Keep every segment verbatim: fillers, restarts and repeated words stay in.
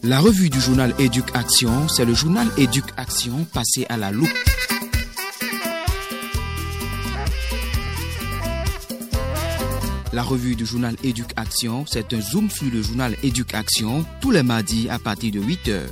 La revue du journal Éduc-Action, c'est le journal Éduc-Action passé à la loupe. La revue du journal Éduc-Action, c'est un zoom sur le journal Éduc-Action tous les mardis à partir de huit heures.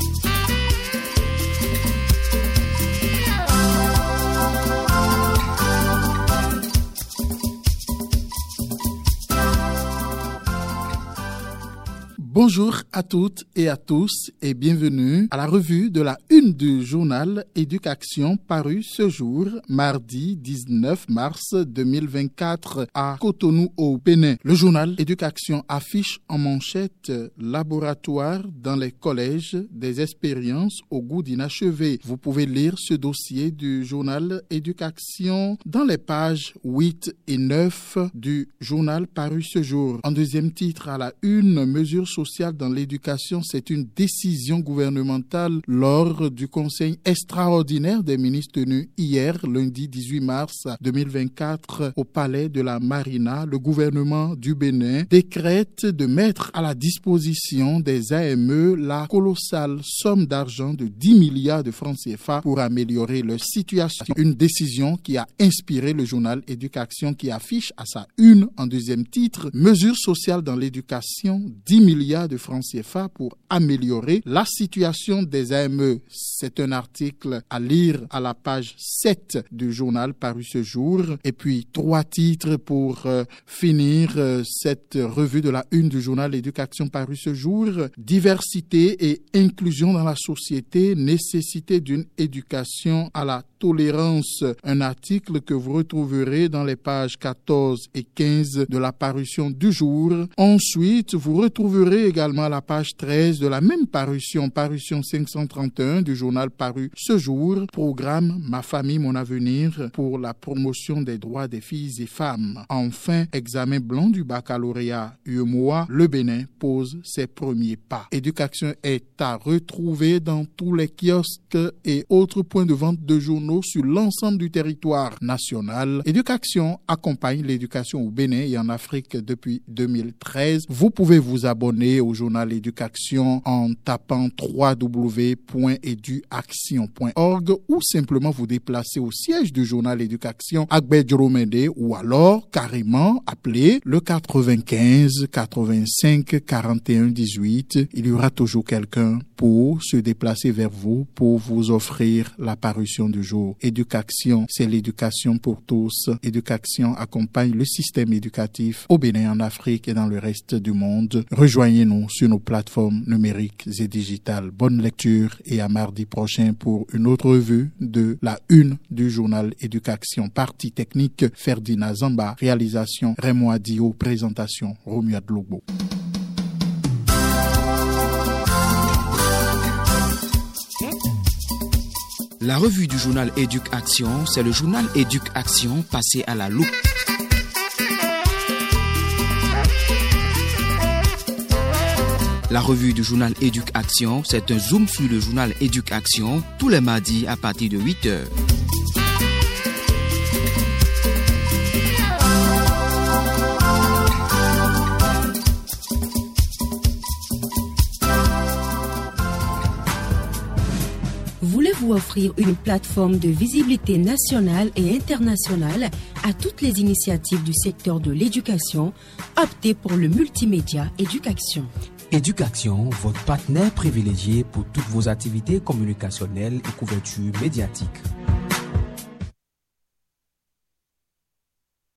Bonjour à toutes et à tous et bienvenue à la revue de la une du journal Éduc-Action paru ce jour, mardi dix-neuf mars deux mille vingt-quatre à Cotonou au Bénin. Le journal Éduc-Action affiche en manchette laboratoire dans les collèges des expériences au goût d'inachevé. Vous pouvez lire ce dossier du journal Éduc-Action dans les pages huit et neuf du journal paru ce jour. En deuxième titre à la une, mesure sociale dans l'éducation, c'est une décision gouvernementale lors du conseil extraordinaire des ministres tenu hier, lundi dix-huit mars deux mille vingt-quatre, au palais de la Marina. Le gouvernement du Bénin décrète de mettre à la disposition des A M E la colossale somme d'argent de dix milliards de francs C F A pour améliorer leur situation. Une décision qui a inspiré le journal Éduc-Action qui affiche à sa une en deuxième titre « Mesures sociales dans l'éducation, dix milliards de francs C F A pour améliorer la situation des A M E. C'est un article à lire à la page sept du journal paru ce jour. Et puis, trois titres pour euh, finir euh, cette revue de la une du journal Éduc-Action paru ce jour. Diversité et inclusion dans la société, nécessité d'une éducation à la tolérance. Un article que vous retrouverez dans les pages quatorze et quinze de la parution du jour. Ensuite, vous retrouverez également la page treize de la même parution, parution cinq cent trente et un du journal paru ce jour, programme Ma famille, mon avenir pour la promotion des droits des filles et femmes. Enfin, examen blanc du baccalauréat U E M O A, le Bénin pose ses premiers pas. Éduc-Action est à retrouver dans tous les kiosques et autres points de vente de journaux sur l'ensemble du territoire national. Éduc-Action accompagne l'éducation au Bénin et en Afrique depuis deux mille treize. Vous pouvez vous abonner au journal Éduc-Action en tapant w w w point eduaction point org ou simplement vous déplacer au siège du journal Éduc-Action à Gbedjoromede ou alors carrément appeler le quatre-vingt-quinze quatre-vingt-cinq quarante et un dix-huit. Il y aura toujours quelqu'un pour se déplacer vers vous pour vous offrir la parution du jour. Éduc-Action, c'est l'éducation pour tous. Éduc-Action accompagne le système éducatif au Bénin, en Afrique et dans le reste du monde. Rejoignez-nous sur nos plateformes numériques et digitales. Bonne lecture et à mardi prochain pour une autre revue de la une du journal Éduc-Action. Partie technique, Ferdinand Zamba. Réalisation, Raymond Adio. Présentation, Romuald Lobo. La revue du journal Éduc-Action, c'est le journal Éduc-Action passé à la loupe. La revue du journal Éduc-Action, c'est un zoom sur le journal Éduc-Action tous les mardis à partir de huit heures. Voulez-vous offrir une plateforme de visibilité nationale et internationale à toutes les initiatives du secteur de l'éducation? Optez pour le multimédia Éduc-Action. Éduc-Action, votre partenaire privilégié pour toutes vos activités communicationnelles et couverture médiatique.